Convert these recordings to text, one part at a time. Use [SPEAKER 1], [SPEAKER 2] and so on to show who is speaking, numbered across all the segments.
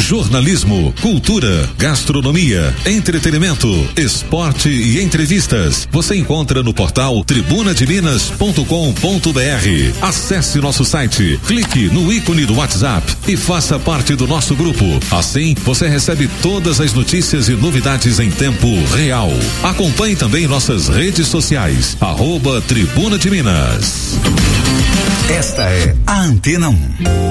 [SPEAKER 1] jornalismo, cultura, gastronomia, entretenimento, esporte e entrevistas. Você encontra no portal tribunademinas.com.br. Acesse nosso site, clique no ícone do WhatsApp e faça parte do nosso grupo. Assim, você recebe todas as notícias e novidades em tempo real. Acompanhe também nossas redes sociais, @Tribuna de Minas.
[SPEAKER 2] Esta é a Antena 1.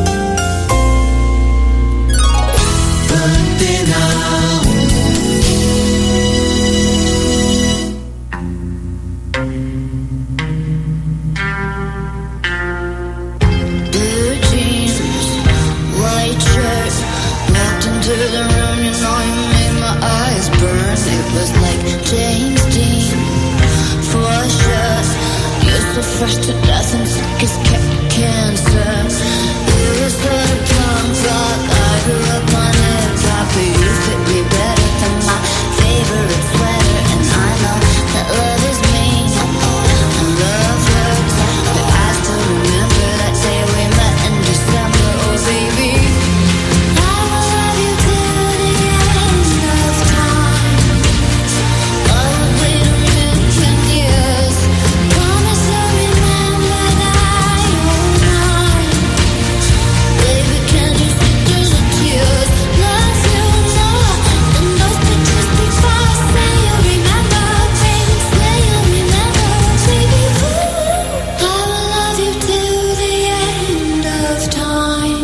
[SPEAKER 3] Fresh to death and sick as cancer. You was sort of punk rock. I grew up on hip hop, but you fit me better than my favorite sweater. And I know that love is mean, and love hurts, but I still remember that day we met in December. Oh baby, I will love you till the end of time. I will wait a million years. Promise I'll remember that you're mine. Baby, can't you see through the tears? Love you more than those pictures before. Say you'll remember, baby, say you'll remember, baby. I will love you till the end of time.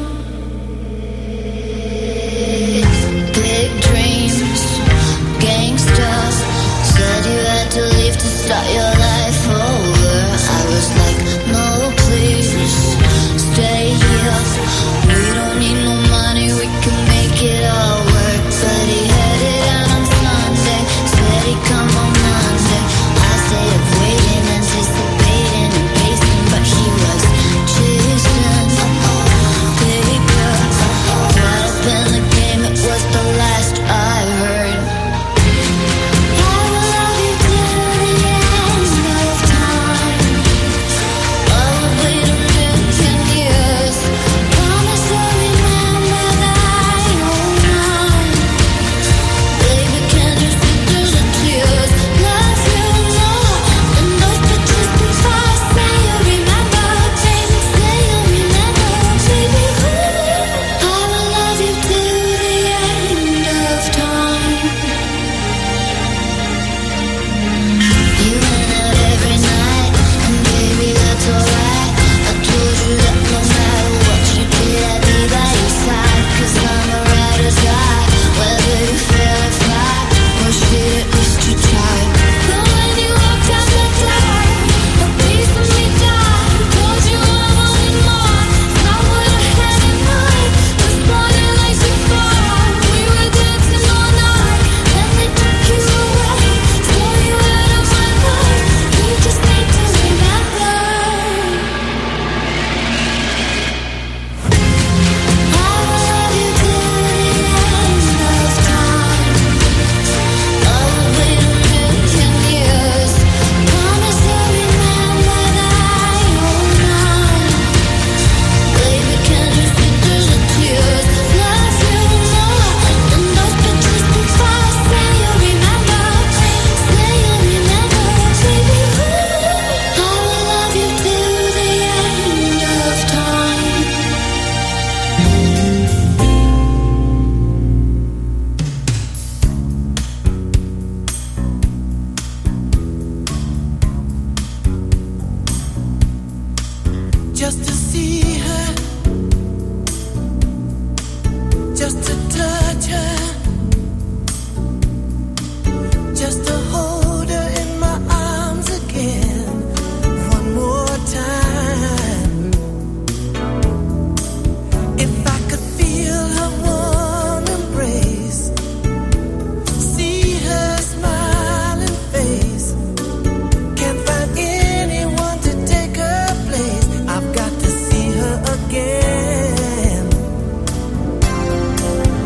[SPEAKER 3] Big dreams, gangsta. Said you had to leave to start your life over. I was like, no, please, stay here. We don't need no money, we can make it all work. But he headed out on Sunday, said he'd come on Monday. I stayed up waiting, anticipating and pacing, but he was chasing. Baby girl, caught up in the game, it was the last I heard. I will love you till the end of time. I will wait a million years. Promise I'll remember that you're mine. Baby, can't you see through the tears? Love you more than those pictures before. Say you'll remember, baby, say you'll remember, baby. I will love you till the end of time. You went out every night, and baby, that's alright. I told you that no matter what you did, I'd be by your side. 'Cause I'm a ride or die, whether you fail or fly. Oh shit, at least you tried. But when you walked out the door, a piece of me died. Told you I wanted more, not what I had in mind. Was morning like before, we were dancing all night. Then they took you away, stole you out of my life. You just need to remember. I will love you till the end of time. I will wait a million years. Promise I'll remember that you're mine. Baby, can't you see through the tears? Love you more than those pictures before. Say you'll remember, say you'll remember, baby. I will love you till the end of time.
[SPEAKER 4] Just to see her, just to touch her, just to hold her in my arms again, one more time. If I could feel her warm embrace, see her smiling face, can't find anyone to take her place. I've got to see her again.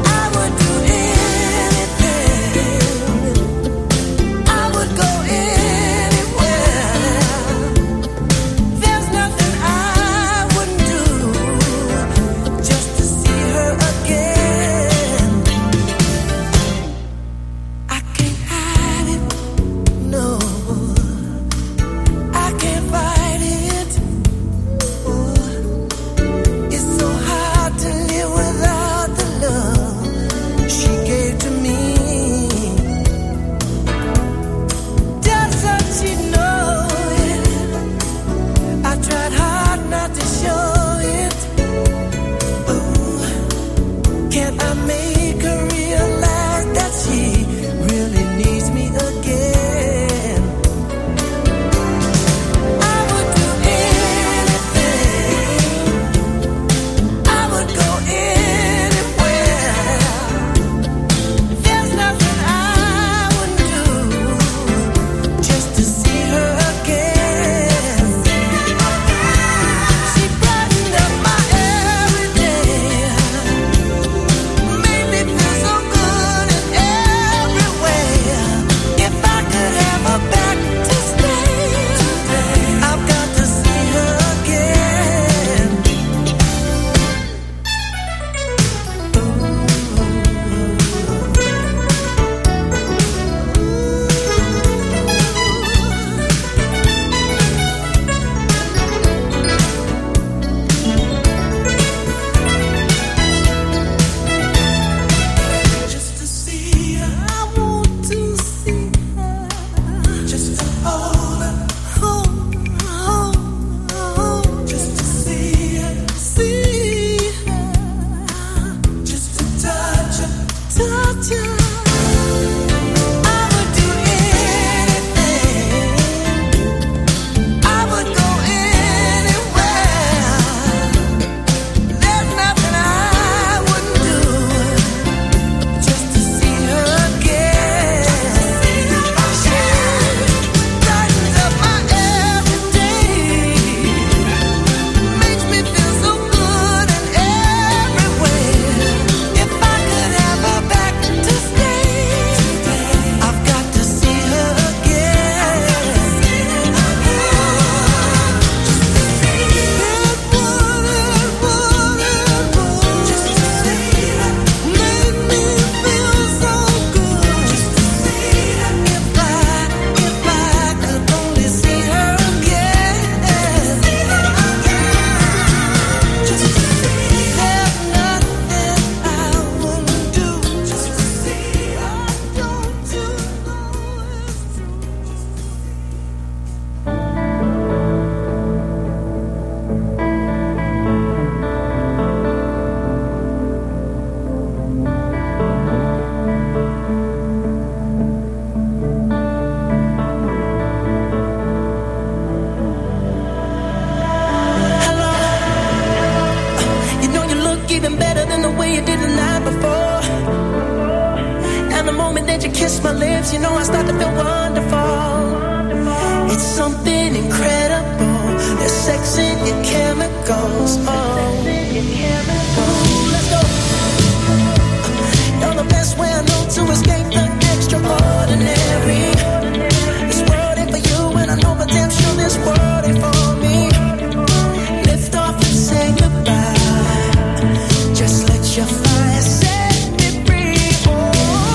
[SPEAKER 4] kiss my lips, you know I start to feel wonderful. It's something incredible. There's sex in your chemicals. Oh, let's go. You're the best way I know to escape the extraordinary. This world ain't for you, and I know for damn sure this world ain't for me. Lift off and say goodbye. Just let your fire set me free. Oh,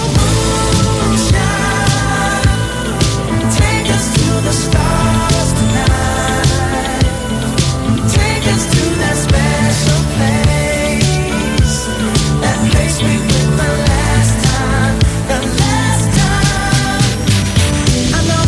[SPEAKER 4] moonshine, take us to the stars tonight. Take us to that special place. That place we went the last time. The last time. I know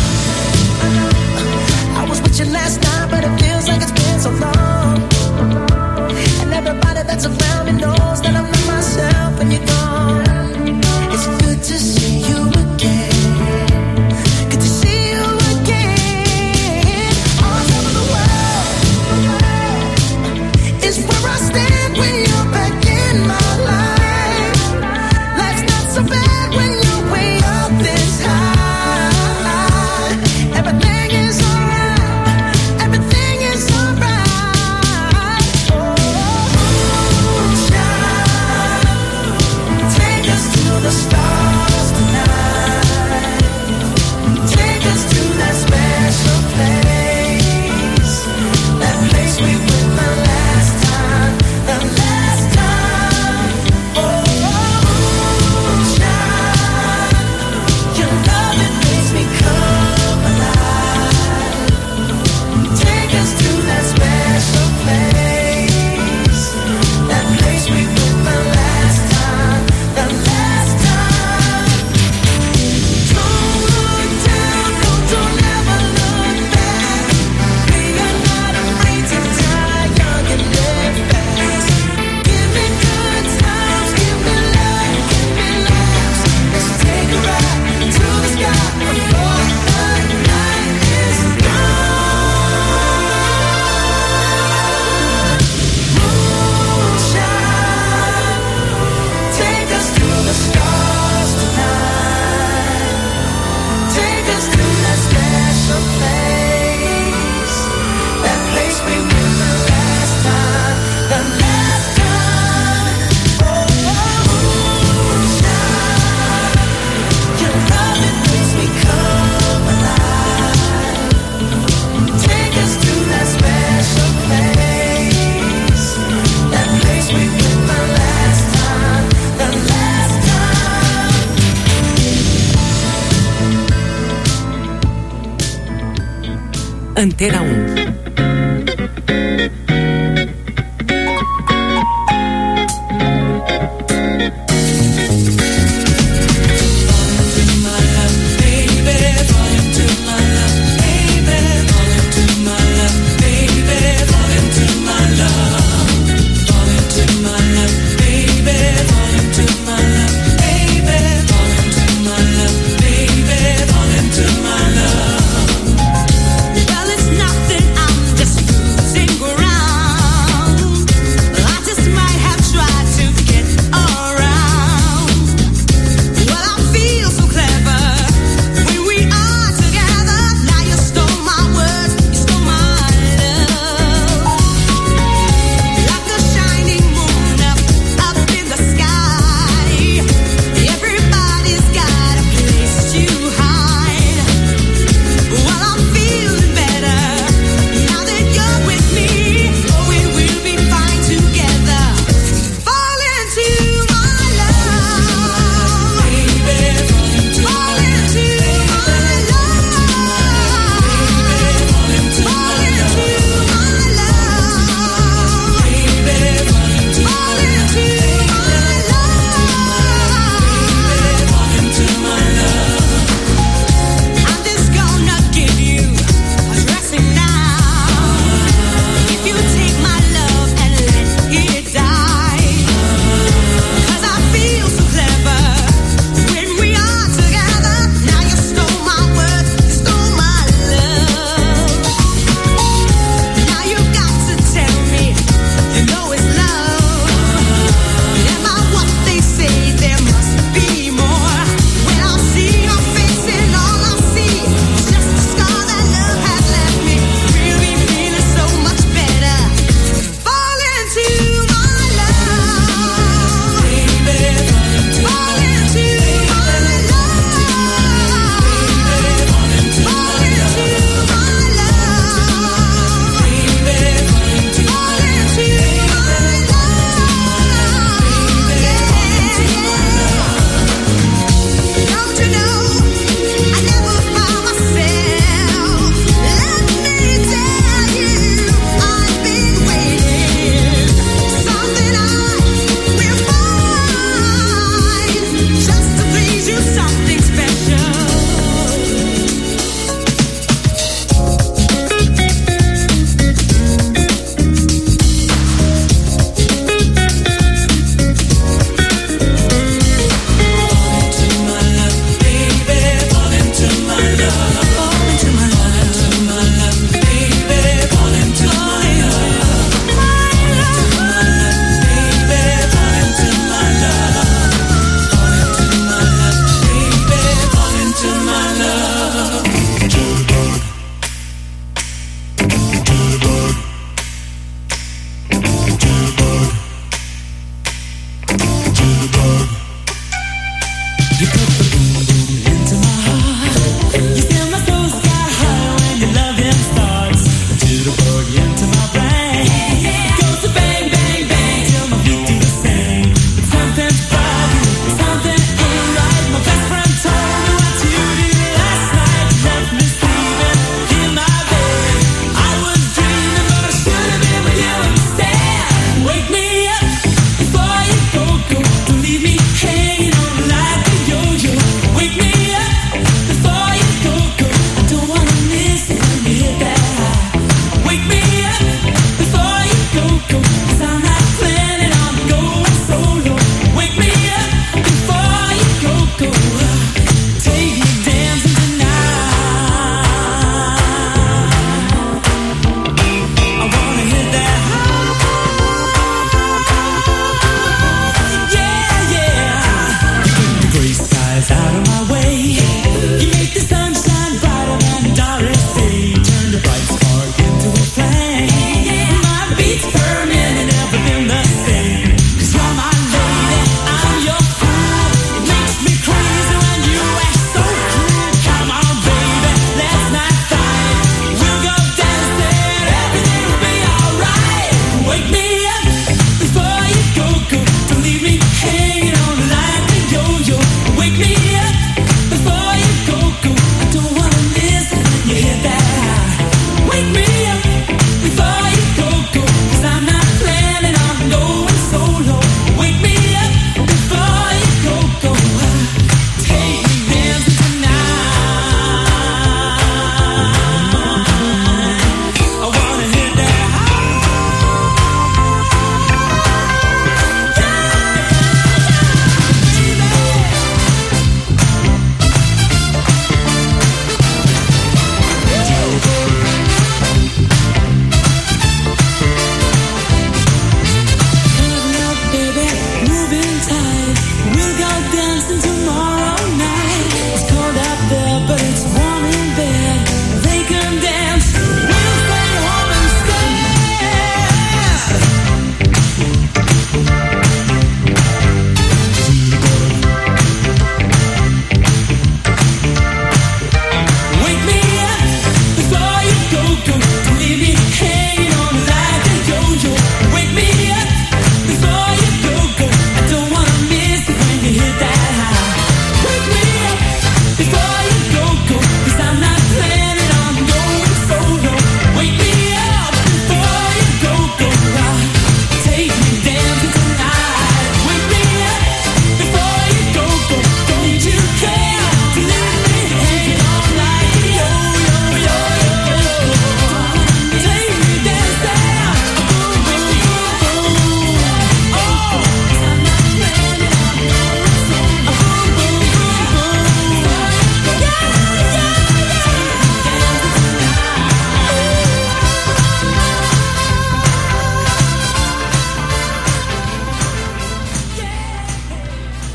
[SPEAKER 4] I was with you last night, but it feels like it's been so long. And everybody that's around me knows that I'm not myself when you're gone. It's good to see you again. Good to see you again. On top of the world is where I stand when you're back in my life. Life's not so bad when you're way up this high. Everything is alright. Everything is alright. Oh, moonshine, take us to the stars tonight. Take us to that special place. That place we went the last time. The last time. Oh, moonshine, your love, it makes me come alive. Take us to that special place. That place we went the last time. The last time. Don't look down, no, don't ever look back. We are not afraid to die young and live fast. Give me good times, give me love, give me laughs. Let's take a ride to the sky before the night is gone. Moonshine, take us to the stars tonight. Take us to that special place. That place we went the last time. The last time. Oh, moonshine, your love, it makes me come alive. Take us to that special place. That place we went the last time. The last time.
[SPEAKER 5] Antena 1.
[SPEAKER 6] Well, it's nothing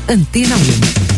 [SPEAKER 5] Antena 1.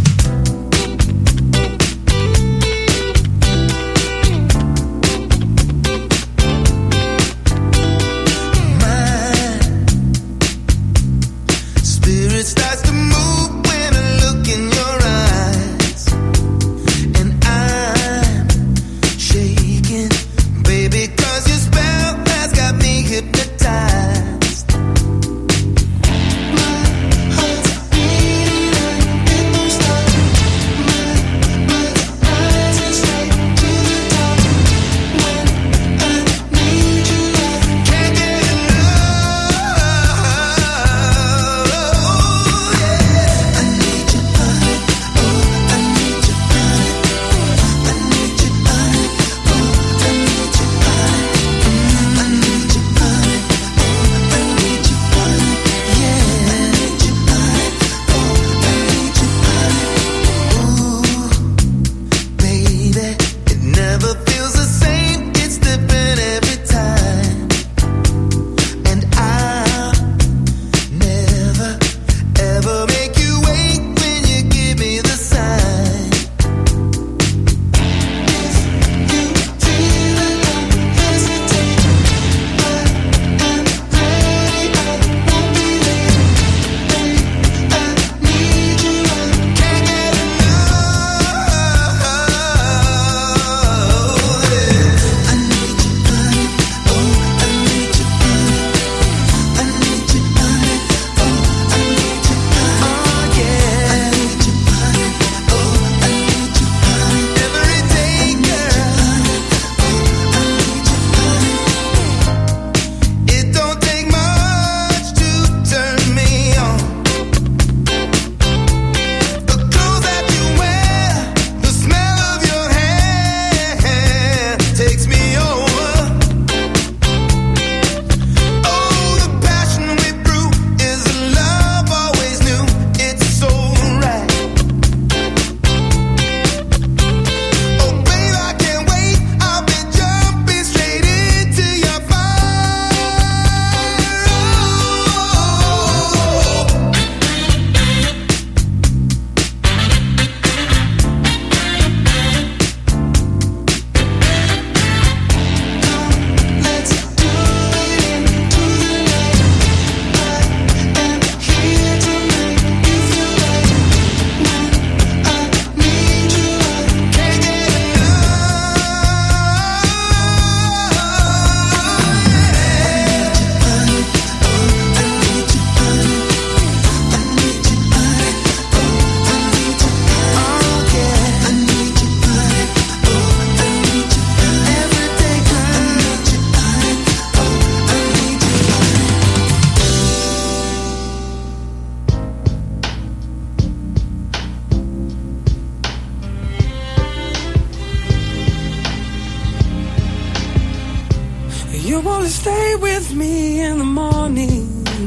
[SPEAKER 6] You wanna stay with me in the morning.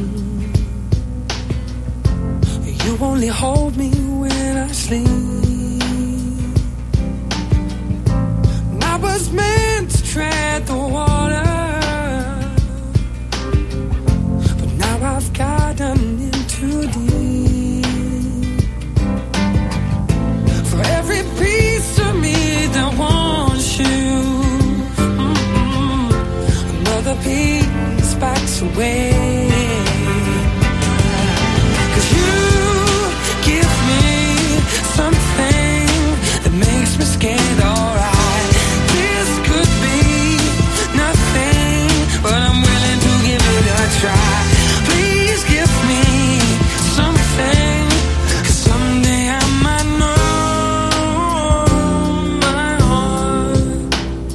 [SPEAKER 6] You only hold me when I sleep. I was meant to tread the water, but now I've gotten in too deep. For every piece of me that wants you, another piece backs away. 'Cause you give me something that makes me scared, alright. This could be nothing, but I'm willing to give it a try. Please give me something, 'cause someday I might know my heart.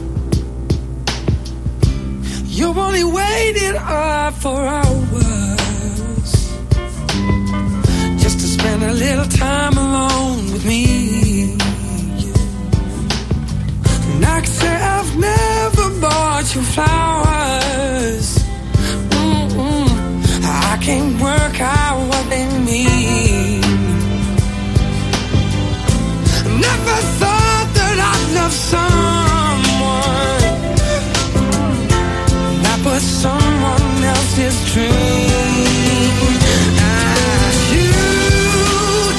[SPEAKER 6] You only waited up for hours just to spend a little time alone with me. And I can say I've never bought you flowers. I can't work out what they mean. Never thought that I'd love someone that was someone else's dream. You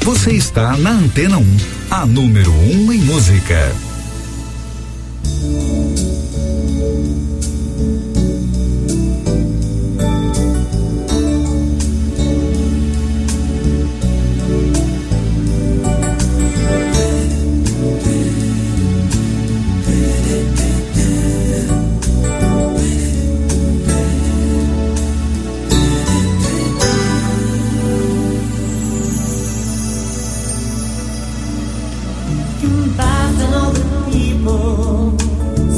[SPEAKER 2] Você está na Antena 1, a número 1 em música.
[SPEAKER 5] All the people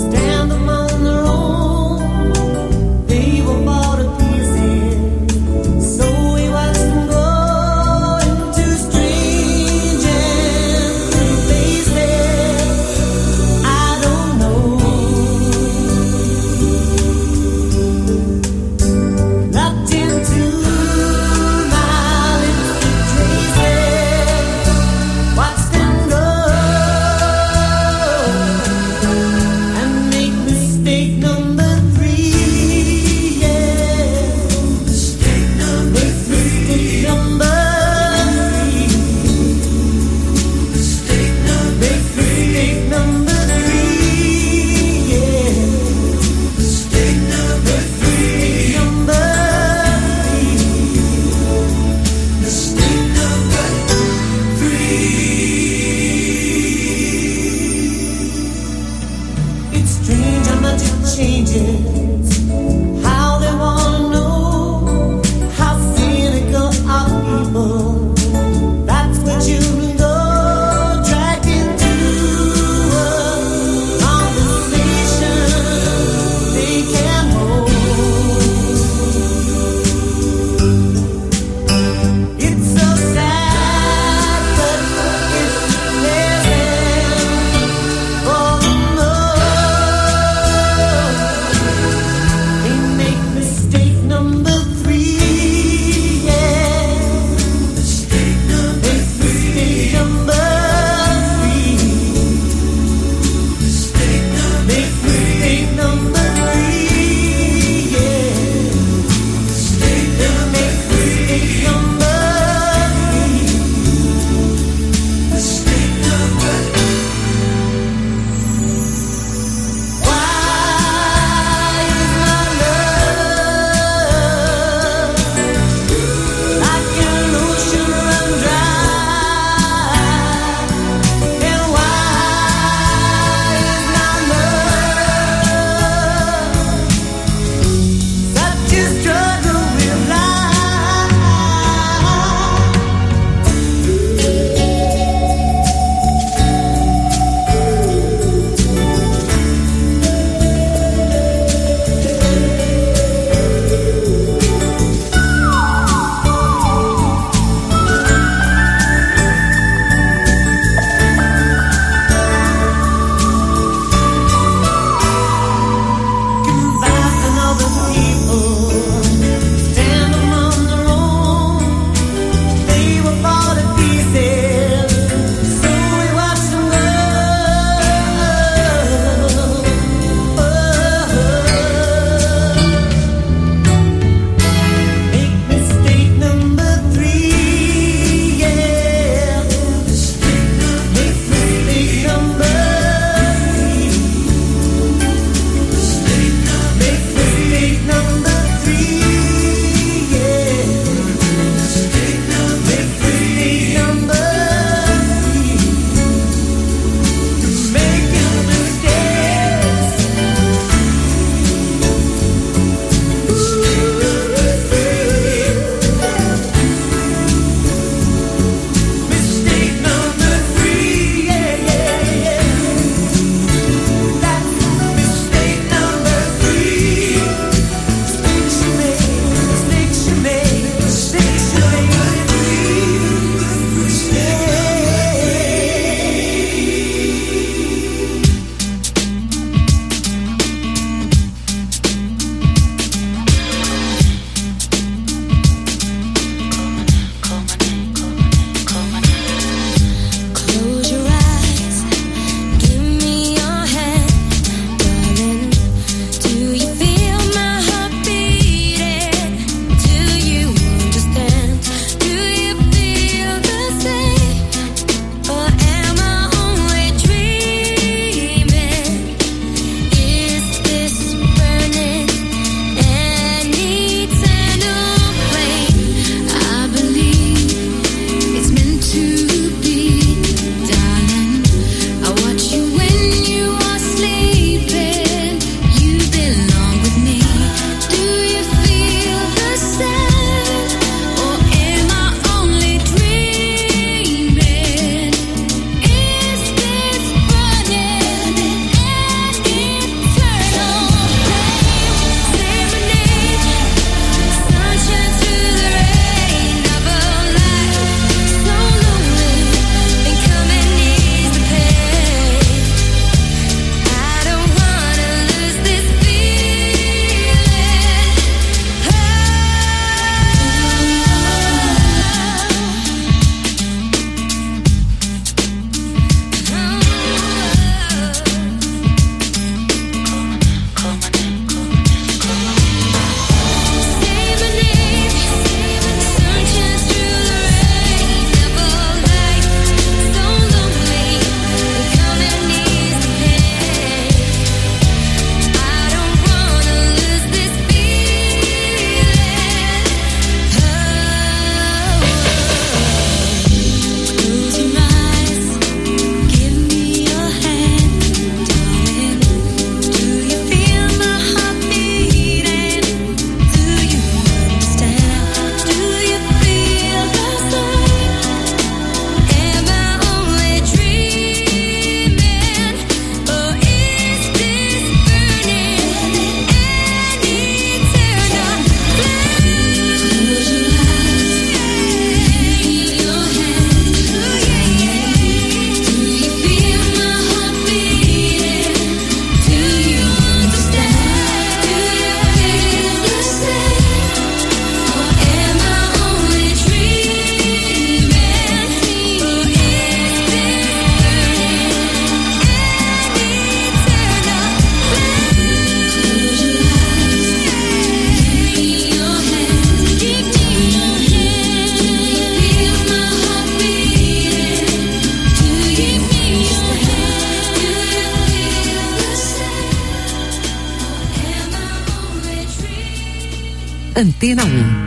[SPEAKER 5] Antena 1.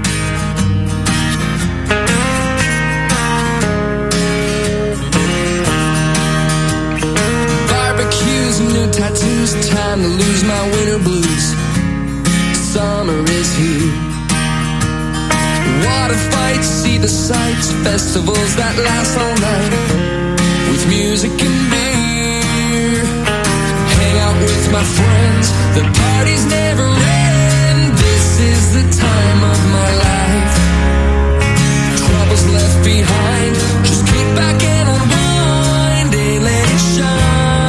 [SPEAKER 6] Barbecues and new tattoos, time to lose my winter blues. Summer is here. Water fights, see the sights, festivals that last all night, with music and beer. Hang out with my friends, the parties never end. This is the time of my life. Troubles left behind, just kick back and unwind and let it shine.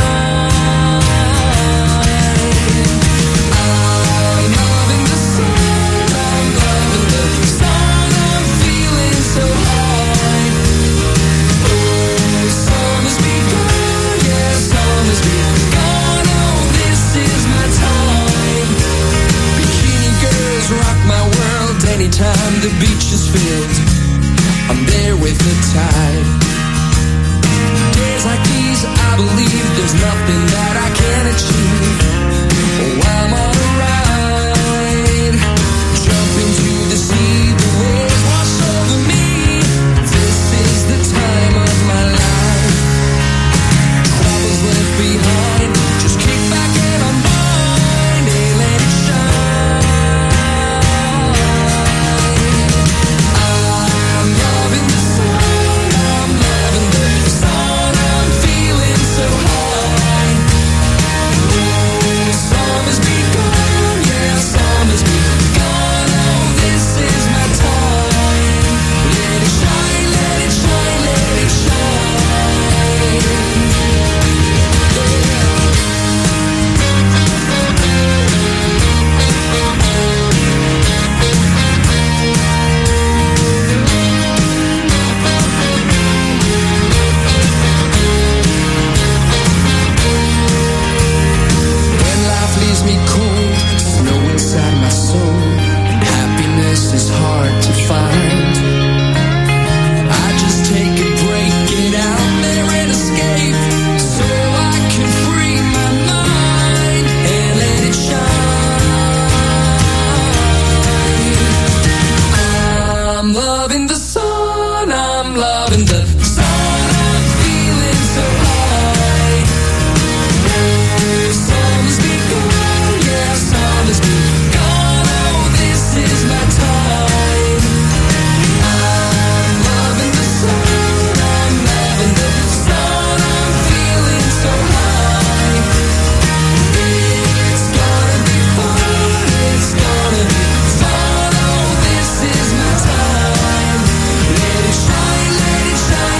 [SPEAKER 6] Anytime the beach is filled, I'm there with the tide. Days like these, I believe there's nothing that I can't achieve. Oh, I'm on a ride. Jump into the sea, the waves wash over me. This is the time of my life. Troubles left behind, just kick back and unwind and let it shine. Is hard to find. I just take a break, get out there and escape, so I can free my mind and let it shine. I'm loving the sun, I'm loving the sun, I'm feeling so high. Summer's begun, yeah, summer's begun. Oh, this is my time. Shine, let it shine.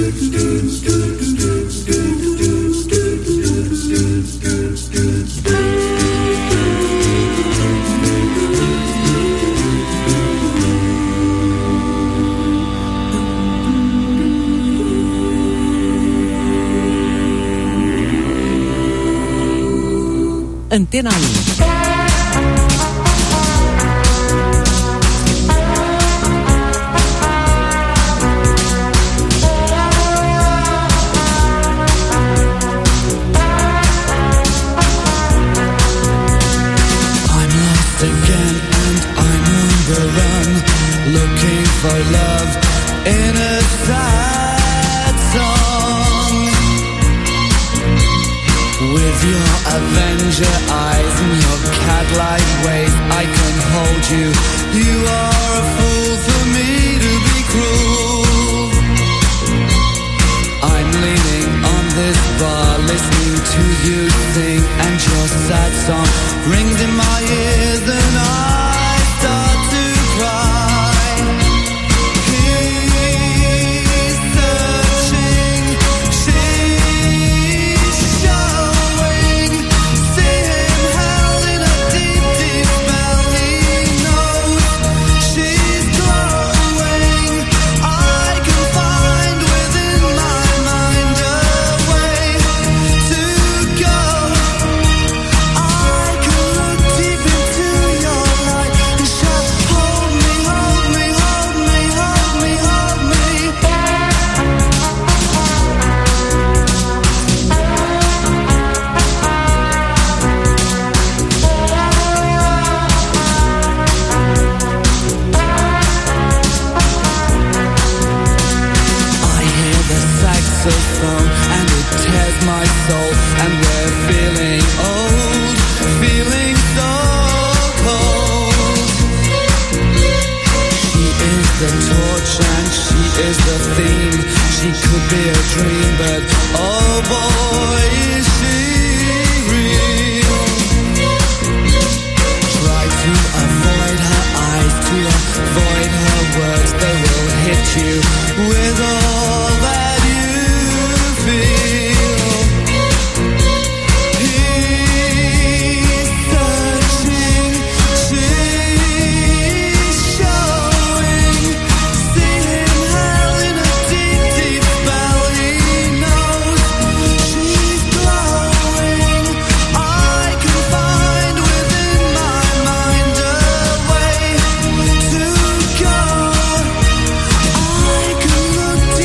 [SPEAKER 5] Antena 1.
[SPEAKER 6] Again, and I'm on the run, looking for love in a sad song. With your Avenger eyes and your cat-like ways, I can hold you. You are a fool for me to be cruel. I'm leaning on this bar, listening to you sing, and your sad song rings in my ears, and I start to cry. He's searching, she's showing. See him held in a deep, deep spell. He knows she's glowing. I can find within my mind a way to go. I can look deep into your light and shout, hold me, hold me, hold me, hold me, hold me. I hear the saxophone and it tears my soul, and we're feeling old, feeling so cold. She is the torch and she is the theme. She could be a dream, but oh boy, is she real. Try to avoid her eyes, to avoid her words. They will hit you with all that you feel. He's searching, she's showing. See him held in a deep, deep spell. He knows she's glowing. I can find within my mind a way to go. I can look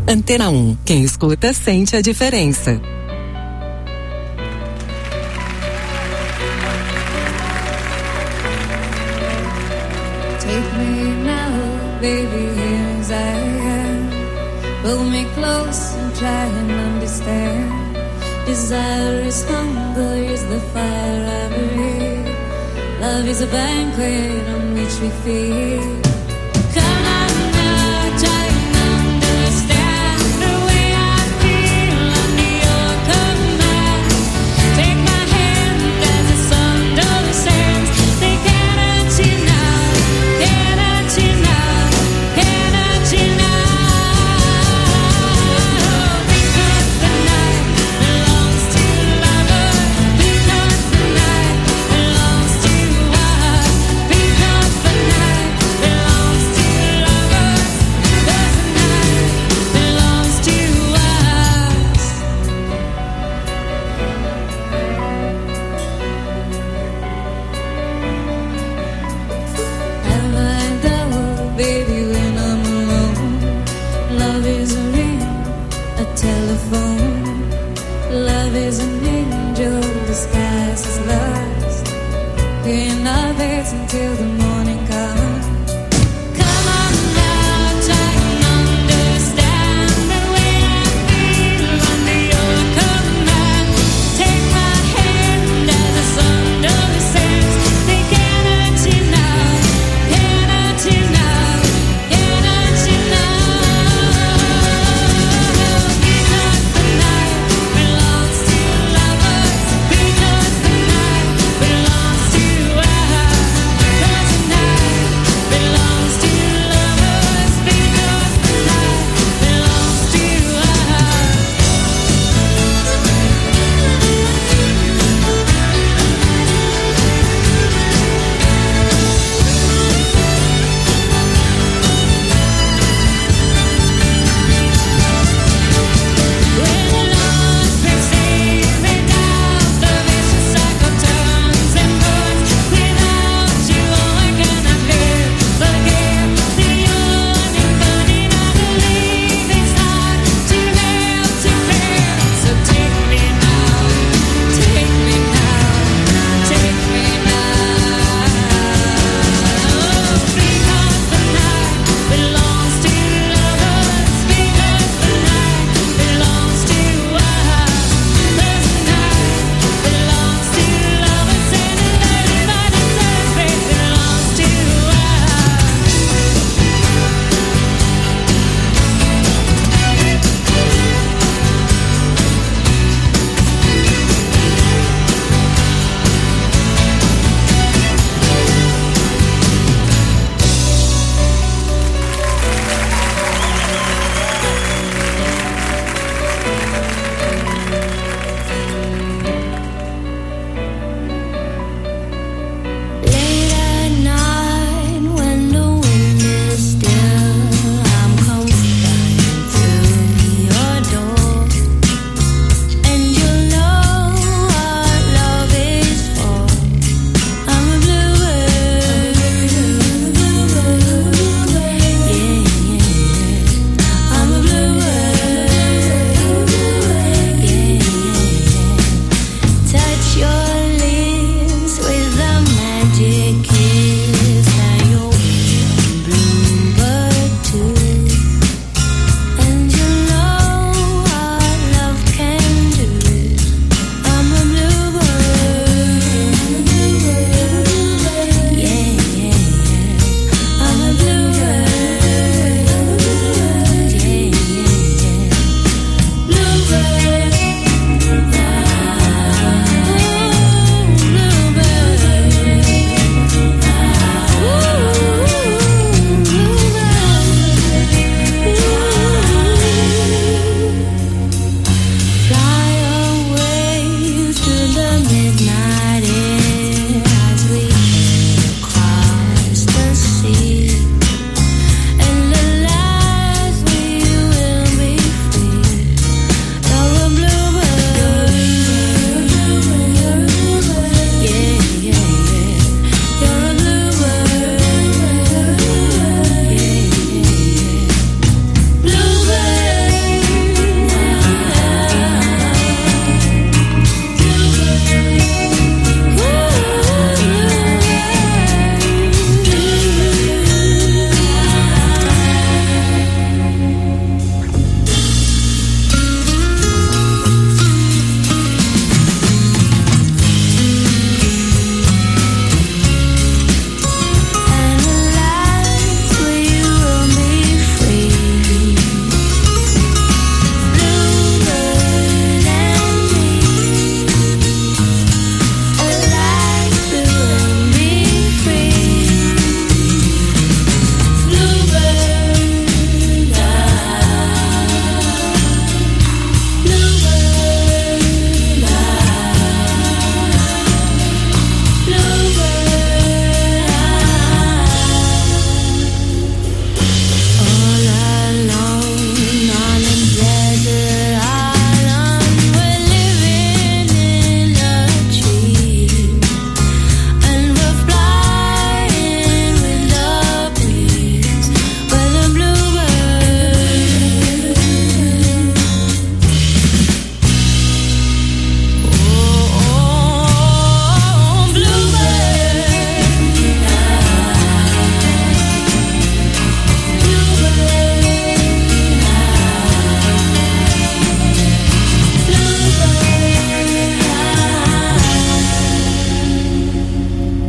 [SPEAKER 5] Antena 1. Quem escuta sente a diferença.
[SPEAKER 7] Take me now, baby, here as I am. Pull me close and try and understand. Desire is hunger, is the fire I breathe. Love is a banquet on which we feed. Come on now, try and understand the way I feel under your command. Take my hand as the sun descends. They cannot you now, cannot you now, cannot you now. Because the night belongs to lovers. Because the night belongs to us. Because the night belongs to lovers.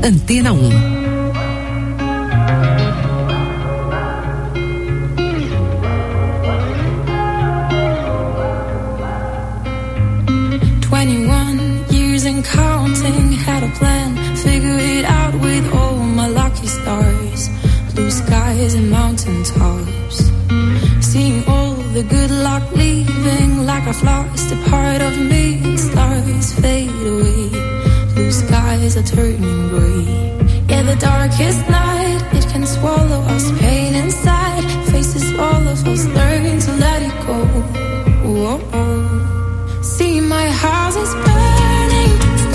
[SPEAKER 5] Antena 1.
[SPEAKER 7] Counting, had a plan, figure it out with all my lucky stars, blue skies and mountain tops, seeing all the good luck leaving like I've lost a part of me. Stars fade away, blue skies are turning gray. Yeah, the darkest night, it can swallow us, pain inside, faces all of us, learn to let it go. Whoa, oh. See, my house is burning.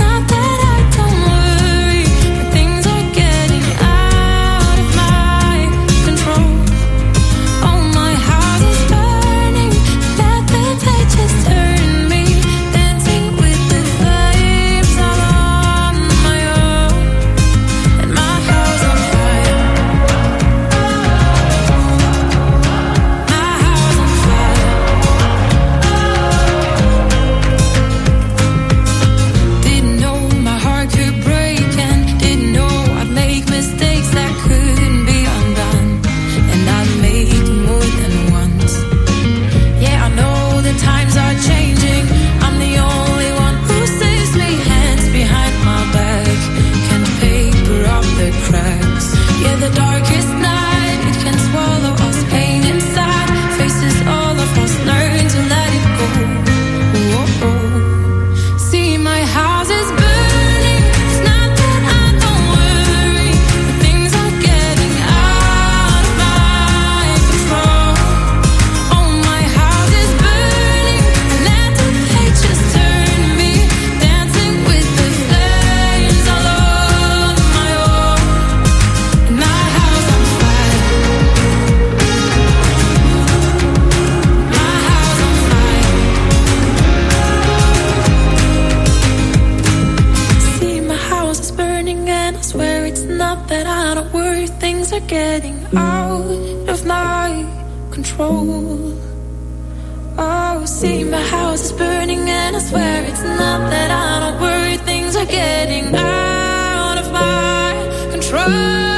[SPEAKER 7] Getting out of my control. Oh, see, my house is burning and I swear it's not that I don't worry. Things are getting out of my control.